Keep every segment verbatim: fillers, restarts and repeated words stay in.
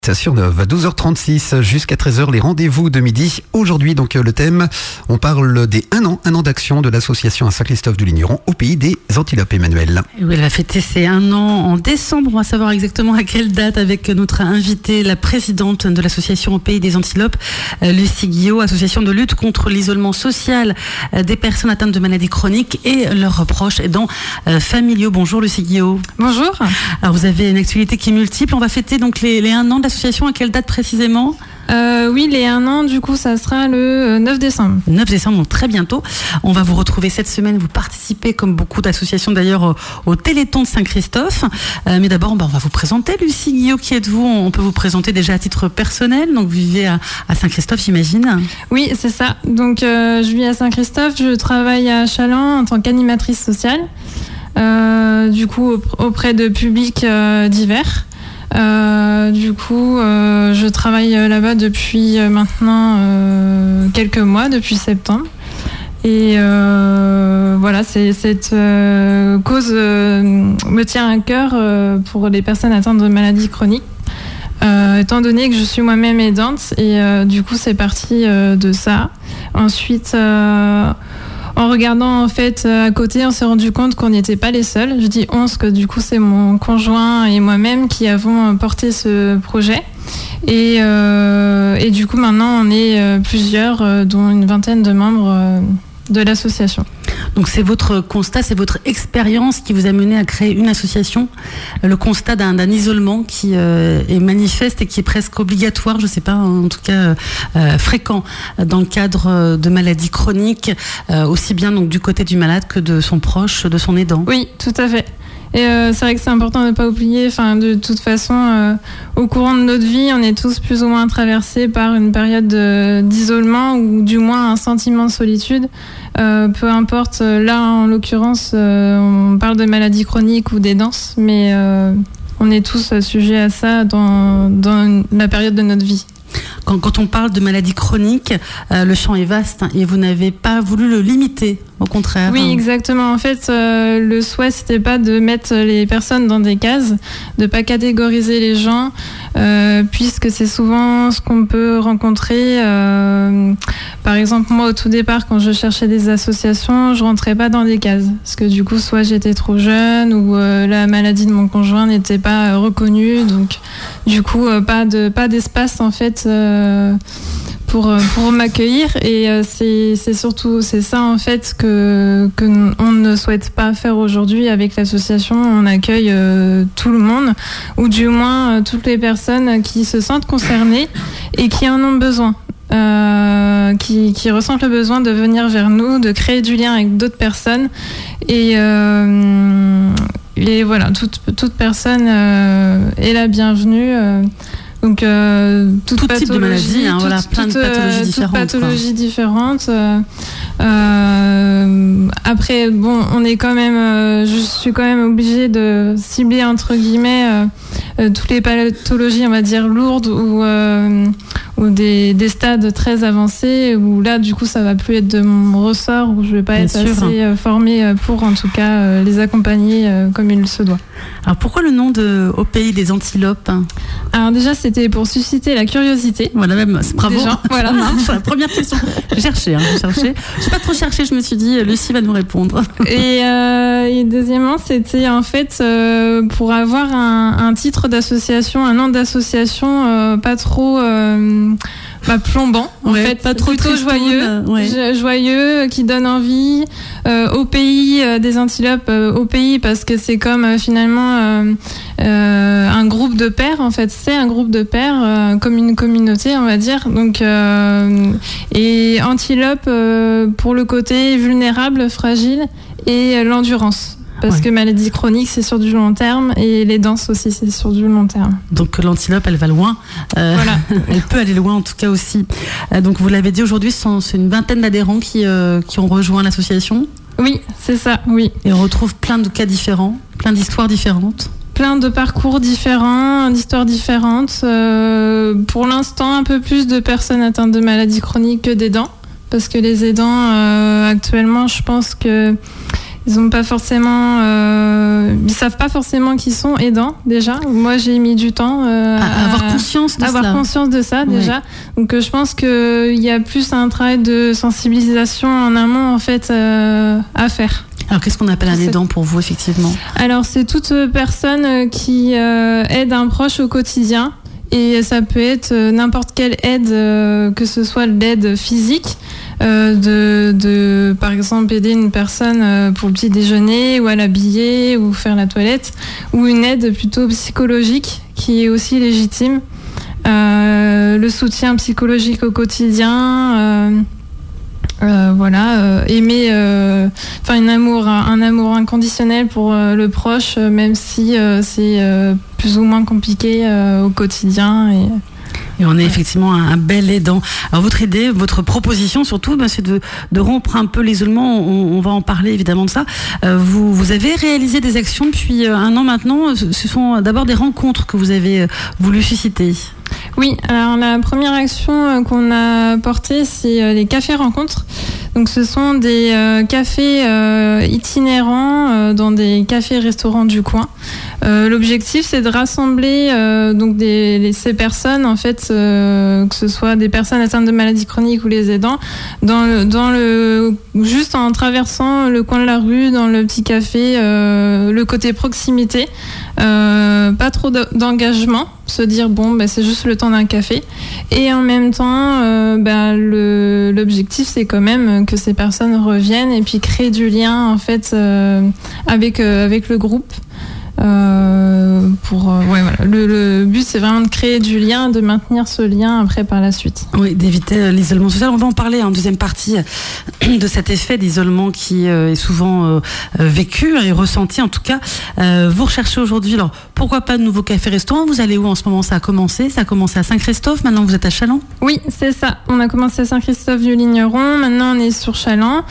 Sur Neuve, douze heures trente-six jusqu'à treize heures, les rendez-vous de midi. Aujourd'hui, donc, le thème, on parle des un an, un an d'action de l'association à Saint-Christophe-du-Ligneron au pays des Antilopes, Emmanuel. Oui, elle va fêter ses un an en décembre. On va savoir exactement à quelle date avec notre invitée, la présidente de l'association au pays des Antilopes, Lucie Guillot, association de lutte contre l'isolement social des personnes atteintes de maladies chroniques et leurs proches aidants familiaux. Bonjour Lucie Guillot. Bonjour. Alors vous avez une actualité qui est multiple. On va fêter donc les, les un an de l'association. À quelle date précisément ? Euh, oui, les un an, du coup, ça sera le neuf décembre. neuf décembre, donc très bientôt. On va vous retrouver cette semaine. Vous participez, comme beaucoup d'associations d'ailleurs, au, au Téléthon de Saint-Christophe. Euh, mais d'abord, bah, on va vous présenter. Lucie Guillot, qui êtes-vous ? On peut vous présenter déjà à titre personnel. Donc, vous vivez à, à Saint-Christophe, j'imagine. Oui, c'est ça. Donc, euh, je vis à Saint-Christophe. Je travaille à Challans en tant qu'animatrice sociale. Euh, du coup, auprès de publics euh, divers. Euh, du coup, euh, je travaille là-bas depuis euh, maintenant euh, quelques mois, depuis septembre. Et euh, voilà, c'est, cette euh, cause euh, me tient à cœur euh, pour les personnes atteintes de maladies chroniques, euh, étant donné que je suis moi-même aidante. Et euh, du coup, c'est parti euh, de ça. Ensuite... Euh, En regardant en fait à côté, on s'est rendu compte qu'on n'était pas les seuls. Je dis on, parce que du coup c'est mon conjoint et moi-même qui avons porté ce projet. Et, euh, et du coup maintenant on est plusieurs, dont une vingtaine de membres de l'association. Donc c'est votre constat, c'est votre expérience qui vous a mené à créer une association, le constat d'un, d'un isolement qui euh, est manifeste et qui est presque obligatoire, je ne sais pas, en tout cas euh, fréquent dans le cadre de maladies chroniques, euh, aussi bien donc du côté du malade que de son proche, de son aidant. Oui, tout à fait. Et euh, c'est vrai que c'est important de ne pas oublier, enfin, de toute façon, euh, au courant de notre vie, on est tous plus ou moins traversés par une période de, d'isolement ou du moins un sentiment de solitude. Euh, peu importe, là en l'occurrence, euh, on parle de maladies chroniques ou d'aidance, mais euh, on est tous sujets à ça dans, dans la période de notre vie. Quand, quand on parle de maladies chroniques, euh, le champ est vaste hein, et vous n'avez pas voulu le limiter, au contraire. Oui, exactement. En fait, euh, le souhait, c'était pas de mettre les personnes dans des cases, de pas catégoriser les gens, euh, puisque c'est souvent ce qu'on peut rencontrer. Euh, par exemple, moi, au tout départ, quand je cherchais des associations, je rentrais pas dans des cases, parce que du coup, soit j'étais trop jeune, ou euh, la maladie de mon conjoint n'était pas euh, reconnue, donc du coup, euh, pas de pas d'espace en fait. Euh, Pour, pour m'accueillir et euh, c'est, c'est surtout c'est ça en fait que, que on ne souhaite pas faire aujourd'hui avec l'association. On accueille euh, tout le monde ou du moins euh, toutes les personnes qui se sentent concernées et qui en ont besoin, euh, qui, qui ressentent le besoin de venir vers nous, de créer du lien avec d'autres personnes et, euh, et voilà, toute, toute personne euh, est la bienvenue. Euh, Donc, euh, toute tout pathologie, type de maladie, hein, toute, voilà, plein toute, de pathologies euh, différentes. Toute pathologie différente. Euh, euh, après, bon, on est quand même, euh, je suis quand même obligée de cibler entre guillemets euh, euh, toutes les pathologies, on va dire lourdes ou euh, ou des, des stades très avancés où là, du coup, ça va plus être de mon ressort, où je vais pas Bien être sûr. assez euh, formée pour, en tout cas, euh, les accompagner euh, comme il se doit. Alors pourquoi le nom de Au pays des Antilopes ? Alors déjà, c'était pour susciter la curiosité. Voilà, même, bravo. Des gens, voilà. La première question. J'ai cherché, hein, j'ai cherché. Je n'ai pas trop cherché, je me suis dit, Lucie va nous répondre. Et, euh, et deuxièmement, c'était en fait euh, pour avoir un, un titre d'association, un nom d'association euh, pas trop... Euh, Bah, plombant, en ouais, fait, pas trop plutôt joyeux, euh, ouais. joyeux, qui donne envie, euh, au pays euh, des Antilopes, euh, au pays parce que c'est comme euh, finalement euh, euh, un groupe de pères, en fait, c'est un groupe de pères, euh, comme une communauté, on va dire. Donc, euh, et Antilope euh, pour le côté vulnérable, fragile et euh, l'endurance. Parce ouais. que maladie chronique, c'est sur du long terme et les danses aussi, c'est sur du long terme. Donc l'antilope, elle va loin. Euh, voilà. Elle peut aller loin en tout cas aussi. Euh, donc vous l'avez dit aujourd'hui, c'est une vingtaine d'adhérents qui, euh, qui ont rejoint l'association. Oui, c'est ça, oui. Et on retrouve plein de cas différents, plein d'histoires différentes. Plein de parcours différents, d'histoires différentes. Euh, pour l'instant, un peu plus de personnes atteintes de maladies chroniques que d'aidants. Parce que les aidants, euh, actuellement, je pense que ils ont pas forcément, euh, ils savent pas forcément qu'ils sont aidants déjà. Moi, j'ai mis du temps euh, à, à avoir conscience de avoir cela. conscience de ça déjà. Oui. Donc, euh, je pense que il y a plus un travail de sensibilisation en amont en fait euh, à faire. Alors, qu'est-ce qu'on appelle un aidant pour vous, effectivement ? Alors, c'est toute personne qui euh, aide un proche au quotidien. Et ça peut être n'importe quelle aide, euh, que ce soit l'aide physique, euh, de, de, par exemple, aider une personne euh, pour le petit déjeuner, ou à l'habiller, ou faire la toilette, ou une aide plutôt psychologique, qui est aussi légitime. Euh, le soutien psychologique au quotidien... Euh, Euh, voilà, euh, aimer, enfin euh, un amour, un, un amour inconditionnel pour euh, le proche, euh, même si euh, c'est euh, plus ou moins compliqué euh, au quotidien. Et, et on est ouais. effectivement un, un bel aidant. Alors votre idée, votre proposition surtout, ben, c'est de, de rompre un peu l'isolement. On, on va en parler évidemment de ça. Euh, vous, vous avez réalisé des actions depuis un an maintenant. Ce sont d'abord des rencontres que vous avez voulu susciter. Oui, alors la première action qu'on a portée, c'est les cafés rencontres. Donc ce sont des euh, cafés euh, itinérants euh, dans des cafés-restaurants du coin. Euh, l'objectif, c'est de rassembler euh, donc des, les, ces personnes, en fait, euh, que ce soit des personnes atteintes de maladies chroniques ou les aidants, dans le, dans le, juste en traversant le coin de la rue, dans le petit café, euh, le côté proximité. Euh, pas trop d'engagement, se dire bon bah, c'est juste le temps d'un café, et en même temps euh, bah, le, l'objectif c'est quand même que ces personnes reviennent et puis créent du lien en fait euh, avec, euh, avec le groupe. Euh, pour, euh, ouais, voilà. le, le but c'est vraiment de créer du lien, de maintenir ce lien après par la suite. Oui, d'éviter l'isolement social. On va en parler en deuxième partie de cet effet d'isolement qui euh, est souvent euh, vécu et ressenti en tout cas. Euh, vous recherchez aujourd'hui, alors pourquoi pas de nouveaux cafés-restaurants ? Vous allez où en ce moment ? Ça a commencé, ça a commencé à Saint-Christophe, maintenant vous êtes à Challans ? Oui, c'est ça. On a commencé à Saint-Christophe-du-Ligneron, maintenant on est sur Challans.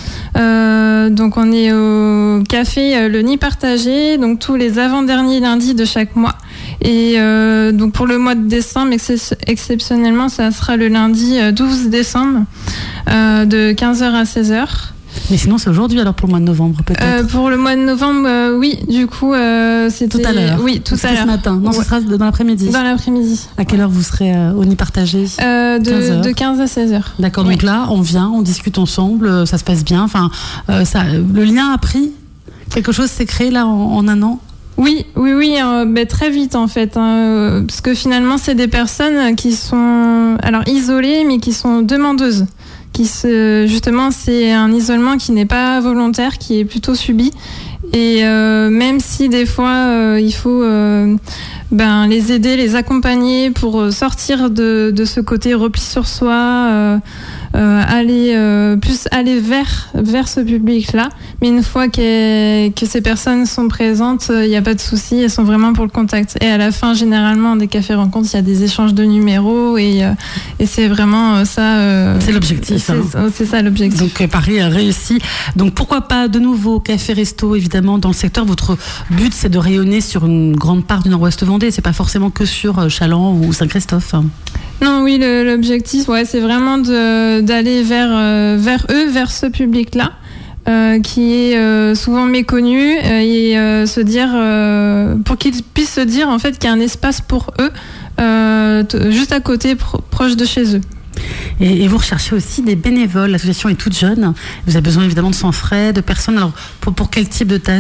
Euh, donc on est au café euh, Le Nid Partagé, donc tous les avant-derniers lundis de chaque mois. Et euh, donc pour le mois de décembre, ex- exceptionnellement, ça sera le lundi douze décembre, euh, de quinze heures à seize heures. Mais sinon, c'est aujourd'hui, alors pour le mois de novembre, peut-être euh, Pour le mois de novembre, euh, oui, du coup, euh, c'était... Tout à l'heure. Oui, tout à l'heure. Ce matin. Non, ouais. Ce sera dans l'après-midi. Dans l'après-midi. À quelle heure vous serez euh, au Nid Partagé ? euh, de, quinze de quinze à seize heures. D'accord, oui. Donc là, on vient, on discute ensemble, ça se passe bien. Enfin, euh, ça, le lien a pris ? Quelque chose s'est créé là en, en un an ? Oui, oui, oui, euh, bah, très vite en fait, hein, parce que finalement c'est des personnes qui sont alors isolées mais qui sont demandeuses, qui se, justement c'est un isolement qui n'est pas volontaire, qui est plutôt subi, et euh, même si des fois euh, il faut euh, ben, les aider, les accompagner pour sortir de, de ce côté repli sur soi, euh, euh, aller euh, plus aller vers vers ce public-là. Mais une fois que ces personnes sont présentes, il n'y a pas de souci, elles sont vraiment pour le contact. Et à la fin, généralement, des cafés rencontres, il y a des échanges de numéros et, euh, et c'est vraiment ça. Euh, c'est l'objectif. C'est, hein. c'est ça l'objectif. Donc Paris a réussi. Donc pourquoi pas de nouveaux cafés-restos, évidemment, dans le secteur. Votre but, c'est de rayonner sur une grande part du Nord-Ouest Vendée. C'est pas forcément que sur Challans ou Saint-Christophe. Non, oui, le, l'objectif, ouais, c'est vraiment de, d'aller vers, euh, vers eux, vers ce public-là. Euh, qui est euh, souvent méconnu euh, et euh, se dire euh, pour qu'ils puissent se dire en fait qu'il y a un espace pour eux euh, t- juste à côté pro- proche de chez eux. Et, et vous recherchez aussi des bénévoles. L'association est toute jeune. Vous avez besoin évidemment de sans frais, de personnes. Alors pour, pour quel type de tâches ?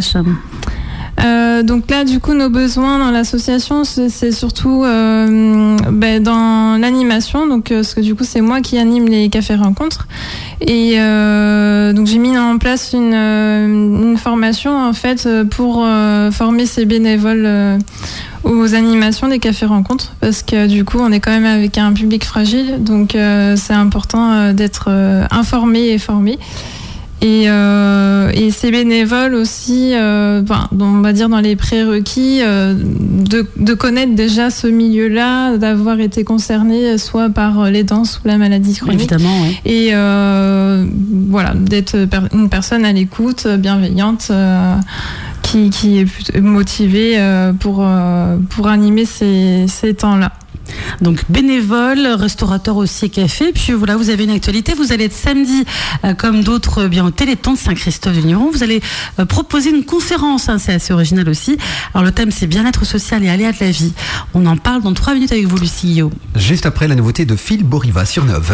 Euh, donc là, du coup, nos besoins dans l'association, c'est, c'est surtout euh, ben, dans l'animation. Donc, euh, parce que du coup, c'est moi qui anime les cafés rencontres. Et euh, donc, j'ai mis en place une, une formation en fait pour euh, former ces bénévoles euh, aux animations des cafés rencontres, parce que du coup, on est quand même avec un public fragile. Donc, euh, c'est important euh, d'être euh, informé et formé. Et, euh, et ces bénévoles aussi, euh, ben, on va dire dans les prérequis, euh, de, de connaître déjà ce milieu-là, d'avoir été concerné soit par les dents ou la maladie chronique. Évidemment, oui. Et euh, voilà, d'être per- une personne à l'écoute, bienveillante, euh, qui, qui est motivée euh, pour, euh, pour animer ces, ces temps-là. Donc bénévole, restaurateur aussi et café. Puis voilà, vous avez une actualité. Vous allez être samedi, euh, comme d'autres, euh, bien au Téléthon de Saint-Christophe du Ligneron. Vous allez euh, proposer une conférence. Hein, c'est assez original aussi. Alors le thème, c'est bien-être social et aléas de la vie. On en parle dans trois minutes avec vous, Lucie Guillot. Juste après la nouveauté de Phil Boriva sur Neuve.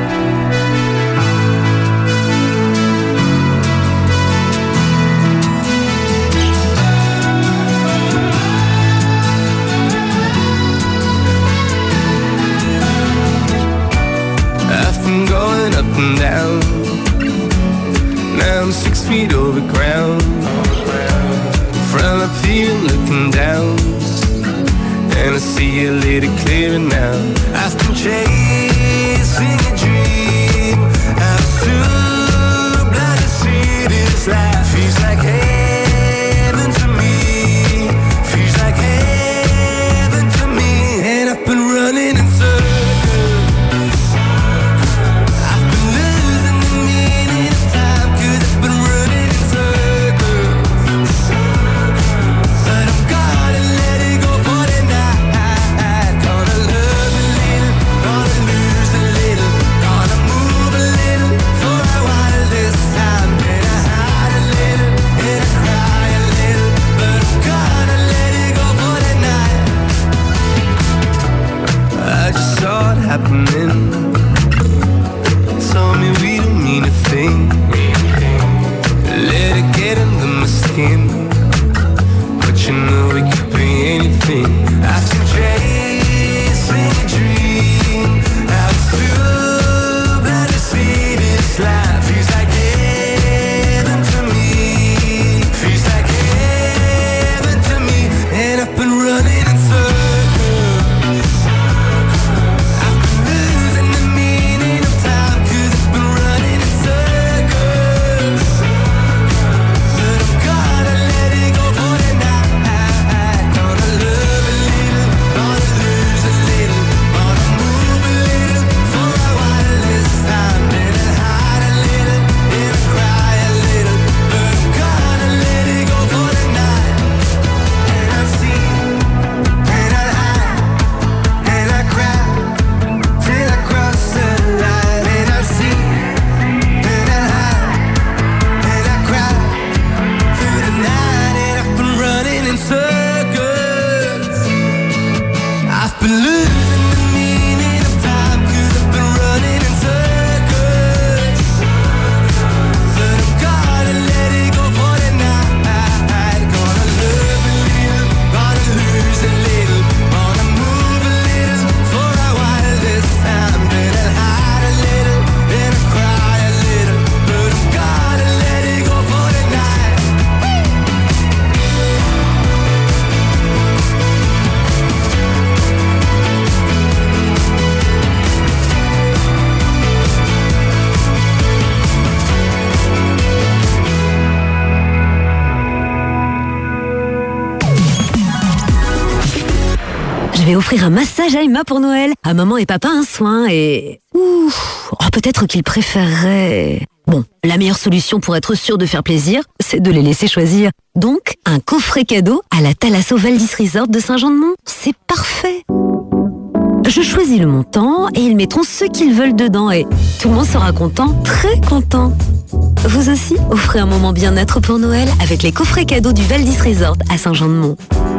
Up and down, now I'm six feet over ground. From up here looking down, and I see a little clearer now. I've been chasing a dream, I'm so blind to see this life. Feels like heaven to me, feels like heaven to me. And I've been running in circles. Happening, told me we don't mean a thing. Let it get under my skin, but you know we could be anything. I've been chasing a dream, I'm too blind to see this life. Feels like heaven to me, feels like heaven to me. And I've been running in circles. Je vais offrir un massage à Emma pour Noël, à maman et papa un soin et... Ouf, oh, peut-être qu'ils préféreraient... Bon, la meilleure solution pour être sûr de faire plaisir, c'est de les laisser choisir. Donc, un coffret cadeau à la Thalasso Valdis Resort de Saint-Jean-de-Mont. C'est parfait. Je choisis le montant et ils mettront ce qu'ils veulent dedans et tout le monde sera content, très content. Vous aussi, offrez un moment bien-être pour Noël avec les coffrets cadeaux du Valdis Resort à Saint-Jean-de-Mont.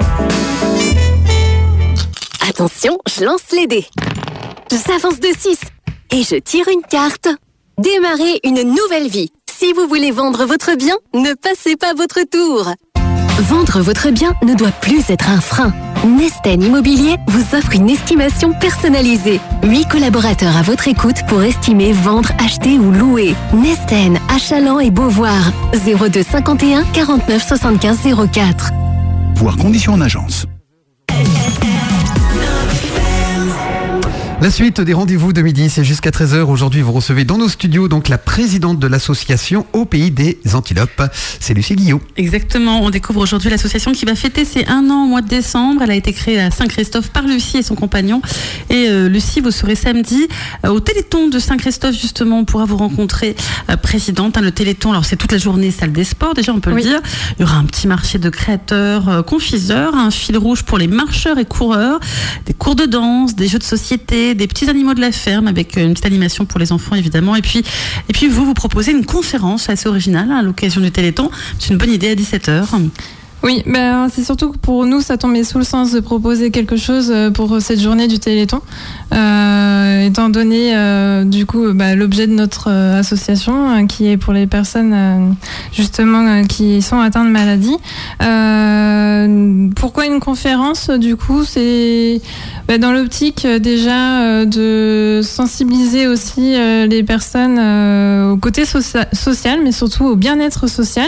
Attention, je lance les dés. J'avance de six et je tire une carte. Démarrez une nouvelle vie. Si vous voulez vendre votre bien, ne passez pas votre tour. Vendre votre bien ne doit plus être un frein. Nesten Immobilier vous offre une estimation personnalisée. Huit collaborateurs à votre écoute pour estimer, vendre, acheter ou louer. Nesten, à Chaland et Beauvoir. zéro deux cinquante et un quarante-neuf soixante-quinze zéro quatre. Voir conditions en agence. La suite des rendez-vous de midi, c'est jusqu'à treize heures. Aujourd'hui, vous recevez dans nos studios donc la présidente de l'association Au Pays des Antilopes. C'est Lucie Guillot. Exactement. On découvre aujourd'hui l'association qui va fêter ses un an au mois de décembre. Elle a été créée à Saint-Christophe par Lucie et son compagnon. Et euh, Lucie, vous serez samedi euh, au Téléthon de Saint-Christophe, justement. On pourra vous rencontrer, euh, présidente. Hein, le Téléthon, alors c'est toute la journée salle des sports, déjà on peut oui. le dire. Il y aura un petit marché de créateurs, euh, confiseurs, un fil rouge pour les marcheurs et coureurs, des cours de danse, des jeux de société, des petits animaux de la ferme avec une petite animation pour les enfants évidemment. Et puis, et puis vous, vous proposez une conférence assez originale à l'occasion du Téléthon. C'est une bonne idée à dix-sept heures. Oui, ben, c'est surtout que pour nous, ça tombait sous le sens de proposer quelque chose pour cette journée du Téléthon. Euh, étant donné euh, du coup bah, l'objet de notre euh, association euh, qui est pour les personnes euh, justement euh, qui sont atteintes de maladies. Euh, pourquoi une conférence du coup c'est bah, dans l'optique euh, déjà euh, de sensibiliser aussi euh, les personnes euh, au côté socia- social mais surtout au bien-être social.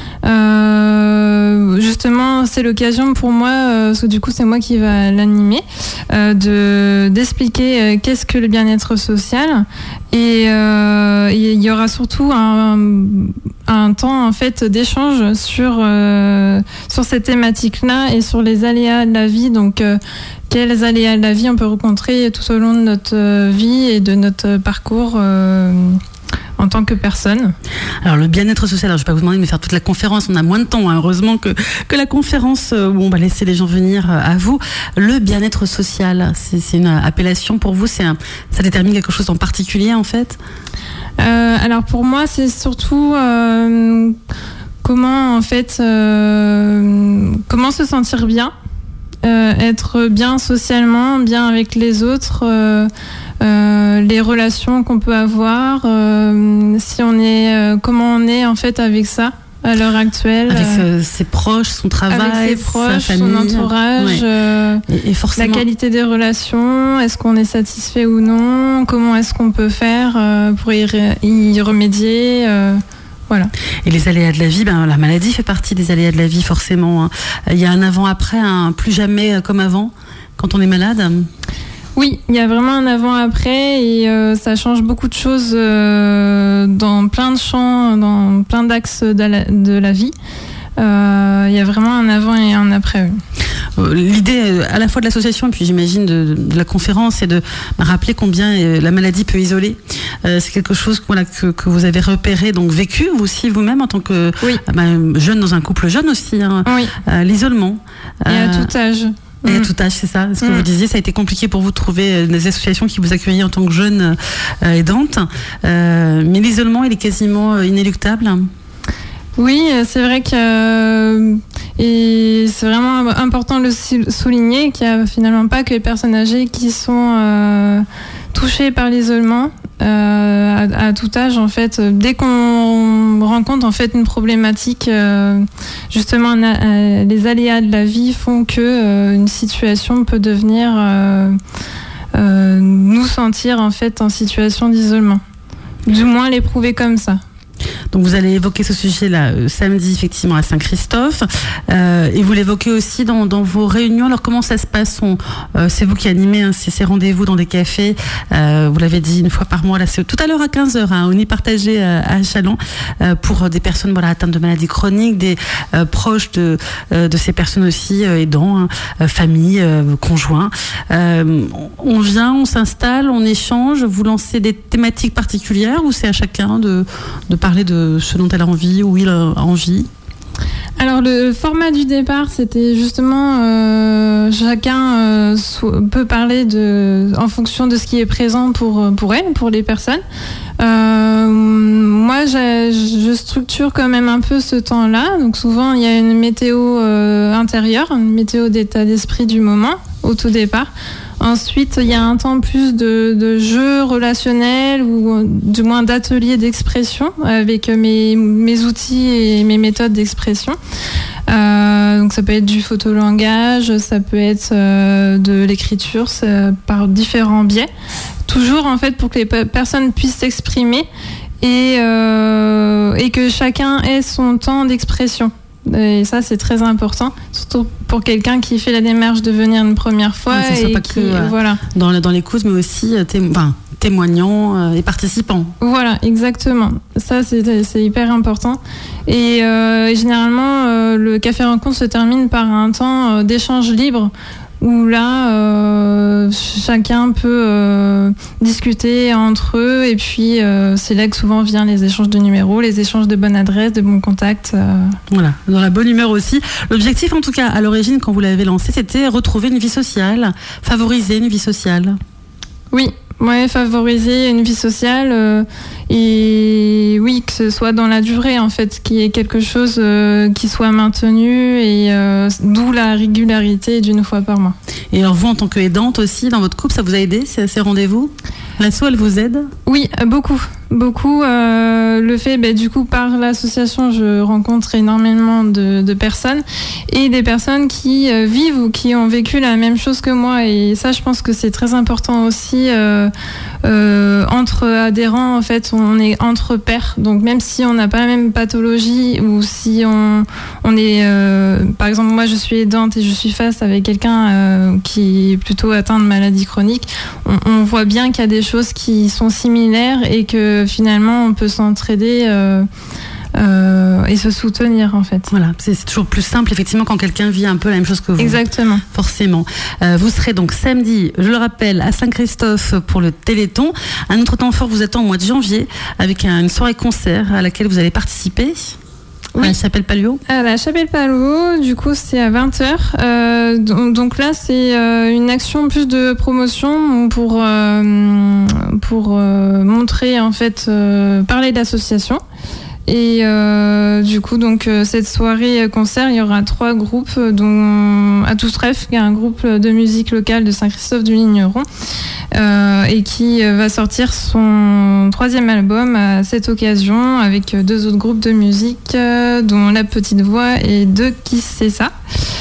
Euh, justement c'est l'occasion pour moi euh, parce que du coup c'est moi qui va l'animer euh, de d'expliquer euh, qu'est-ce que le bien-être social et euh, il y aura surtout un, un temps en fait d'échange sur euh, sur cette thématique-là et sur les aléas de la vie. Donc euh, quels aléas de la vie on peut rencontrer tout au long de notre vie et de notre parcours euh, en tant que personne. Alors le bien-être social, alors je ne vais pas vous demander de me faire toute la conférence, on a moins de temps, hein, heureusement que, que la conférence où on va laisser les gens venir à vous. Le bien-être social, c'est, c'est une appellation pour vous, c'est un, ça détermine quelque chose en particulier en fait euh, Alors pour moi c'est surtout euh, comment en fait euh, comment se sentir bien, euh, être bien socialement, bien avec les autres, euh, Euh, les relations qu'on peut avoir, euh, si on est, euh, comment on est en fait avec ça à l'heure actuelle. Avec euh, ses proches, son travail, avec ses proches, sa famille, son entourage, ouais. euh, et, et forcément... la qualité des relations, est-ce qu'on est satisfait ou non, comment est-ce qu'on peut faire euh, pour y, ré- y remédier. Euh, Voilà. Et les aléas de la vie, ben, la maladie fait partie des aléas de la vie forcément. Hein. Il y a un avant-après, un plus jamais comme avant quand on est malade. Oui, il y a vraiment un avant-après et euh, ça change beaucoup de choses euh, dans plein de champs, dans plein d'axes de la, de la vie. Euh, il y a vraiment un avant et un après. Oui. L'idée à la fois de l'association et puis j'imagine de, de la conférence, c'est de rappeler combien la maladie peut isoler. Euh, c'est quelque chose voilà, que, que vous avez repéré, donc vécu vous aussi vous-même en tant que oui. bah, jeune dans un couple jeune aussi. Hein, oui. euh, l'isolement. Et euh, à tout âge. Et à tout âge, c'est ça. Ce que mmh. vous disiez, ça a été compliqué pour vous de trouver des associations qui vous accueillent en tant que jeune euh, aidante. Euh, mais l'isolement, il est quasiment inéluctable. Oui, c'est vrai que euh, et c'est vraiment important de le souligner qu'il n'y a finalement pas que les personnes âgées qui sont euh, touchées par l'isolement. Euh, à, à tout âge en fait, dès qu'on rencontre en fait une problématique, euh, justement euh, les aléas de la vie font que euh, une situation peut devenir euh, euh, nous sentir en fait en situation d'isolement, du moins l'éprouver comme ça. Donc vous allez évoquer ce sujet-là euh, samedi effectivement à Saint-Christophe euh, et vous l'évoquez aussi dans, dans vos réunions. Alors comment ça se passe? On, euh, c'est vous qui animez hein, ces, ces rendez-vous dans des cafés, euh, vous l'avez dit une fois par mois, là, c'est tout à l'heure à quinze heures, hein, on y partageait euh, à Chalon euh, pour des personnes voilà, atteintes de maladies chroniques, des euh, proches de, euh, de ces personnes aussi, euh, aidants, hein, euh, familles, euh, conjoints. Euh, on vient, on s'installe, on échange, vous lancez des thématiques particulières ou c'est à chacun de, de parler de ce dont elle a envie ou il a envie? Alors le format du départ, c'était justement euh, chacun euh, peut parler de, en fonction de ce qui est présent pour, pour elle, pour les personnes. Euh, moi, je, je structure quand même un peu ce temps-là. Donc souvent, il y a une météo euh, intérieure, une météo d'état d'esprit du moment au tout départ. Ensuite, il y a un temps plus de, de jeu relationnel ou du moins d'atelier d'expression avec mes, mes outils et mes méthodes d'expression. Euh, donc ça peut être du photolangage, ça peut être euh, de l'écriture, ça, par différents biais. Toujours en fait pour que les personnes puissent s'exprimer et, euh, et que chacun ait son temps d'expression. Et ça, c'est très important, surtout pour quelqu'un qui fait la démarche de venir une première fois. Ouais, ça soit et pas qui, que euh, voilà. dans, dans les causes, mais aussi euh, témo- enfin, témoignants euh, et participants. Voilà, exactement. Ça, c'est, c'est hyper important. Et euh, généralement, euh, le café rencontre se termine par un temps euh, d'échange libre où là, euh, chacun peut euh, discuter entre eux. Et puis, euh, c'est là que souvent viennent les échanges de numéros, les échanges de bonnes adresses, de bons contacts. Euh. Voilà, dans la bonne humeur aussi. L'objectif, en tout cas, à l'origine, quand vous l'avez lancé, c'était retrouver une vie sociale, favoriser une vie sociale. Oui. Ouais, favoriser une vie sociale euh, et oui, que ce soit dans la durée en fait, qu'il y ait quelque chose euh, qui soit maintenu et euh, d'où la régularité d'une fois par mois. Et alors vous, en tant qu'aidante aussi, dans votre couple, ça vous a aidé ces, ces rendez-vous ? L'asso, elle vous aide ? Oui, beaucoup. Beaucoup. Euh, le fait, bah, du coup, par l'association, je rencontre énormément de, de personnes et des personnes qui euh, vivent ou qui ont vécu la même chose que moi. Et ça, je pense que c'est très important aussi. Euh, euh, entre adhérents, en fait, on est entre pairs. Donc, même si on n'a pas la même pathologie ou si on, on est... Euh, par exemple, moi, je suis aidante et je suis face avec quelqu'un euh, qui est plutôt atteint de maladie chronique, on, on voit bien qu'il y a des choses qui sont similaires et que finalement on peut s'entraider euh, euh, et se soutenir en fait. Voilà, c'est, c'est toujours plus simple effectivement quand quelqu'un vit un peu la même chose que vous. Exactement. Forcément. Euh, vous serez donc samedi, je le rappelle, à Saint-Christophe pour le Téléthon. Un autre temps fort vous attend au mois de janvier avec un, une soirée concert à laquelle vous allez participer. Oui. À la Chapelle Palluau. À la Chapelle Palluau, du coup, c'est à vingt heures. Euh, donc, donc là, c'est euh, une action plus de promotion pour, euh, pour euh, montrer, en fait, euh, parler d'association. Et euh, du coup, donc euh, cette soirée concert, il y aura trois groupes, dont À tous rêves, qui est un groupe de musique locale de Saint-Christophe du Ligneron, euh, et qui va sortir son troisième album à cette occasion avec deux autres groupes de musique, euh, dont La Petite Voix et De Qui c'est ça.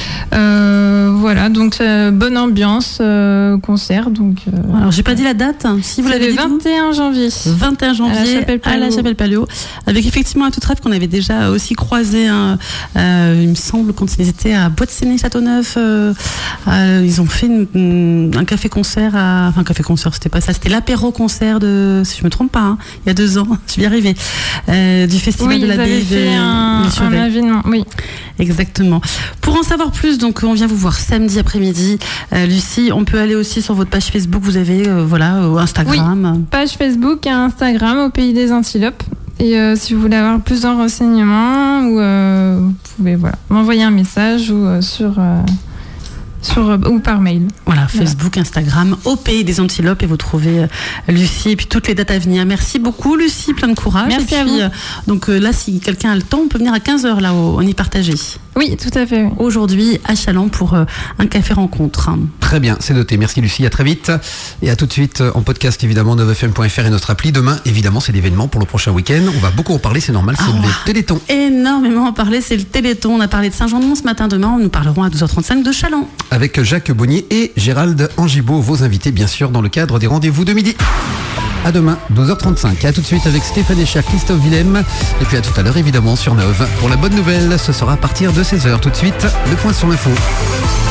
Euh, voilà, donc euh, bonne ambiance, euh, concert. Donc, euh, alors, j'ai pas dit la date, si vous c'est l'avez le dit. vingt et un janvier. vingt et un janvier, à la Chapelle Palluau, à la Chapelle Palluau, avec effectivement À toute rêve qu'on avait déjà aussi croisé, hein, euh, il me semble, quand ils étaient à Bois-de-Séné-Châteauneuf. Euh, euh, ils ont fait une, un café-concert, à, enfin, un café-concert, c'était pas ça, c'était l'apéro-concert de, si je me trompe pas, hein, il y a deux ans, je vais y arriver, euh, du Festival oui, de l'Abbaye de un, un événement, oui. Exactement. Pour en savoir plus, donc on vient vous voir samedi après-midi. Euh, Lucie, on peut aller aussi sur votre page Facebook, vous avez euh, voilà, euh, Instagram. Oui, page Facebook et Instagram au Pays des Antilopes. Et euh, si vous voulez avoir plus de renseignements, ou, euh, vous pouvez voilà, m'envoyer un message ou euh, sur... Euh Sur, ou par mail. Voilà, Facebook, voilà. Instagram, au Pays des Antilopes, et vous trouvez euh, Lucie et puis toutes les dates à venir. Merci beaucoup Lucie, plein de courage. Merci et à puis, vous. Euh, donc euh, là, si quelqu'un a le temps, on peut venir à quinze heures là, au, on y partager. Oui, tout à fait. Oui. Aujourd'hui, à Challans pour euh, un café rencontre. Très bien, c'est noté. Merci Lucie, à très vite. Et à tout de suite en podcast évidemment, neuf f m point f r et notre appli. Demain, évidemment, c'est l'événement pour le prochain week-end. On va beaucoup en parler, c'est normal, c'est ah, le Téléthon. Énormément en parler, c'est le Téléthon. On a parlé de Saint-Jean-de-Mont ce matin. Demain, nous parlerons à douze heures trente-cinq de Challans. Avec Jacques Bonnier et Gérald Angibaud, vos invités bien sûr dans le cadre des rendez-vous de midi. À demain, douze heures trente-cinq. Et à tout de suite avec Stéphane Echer, Christophe Willem. Et puis à tout à l'heure évidemment sur Neuve. Pour la bonne nouvelle, ce sera à partir de seize heures. Tout de suite, le point sur l'info.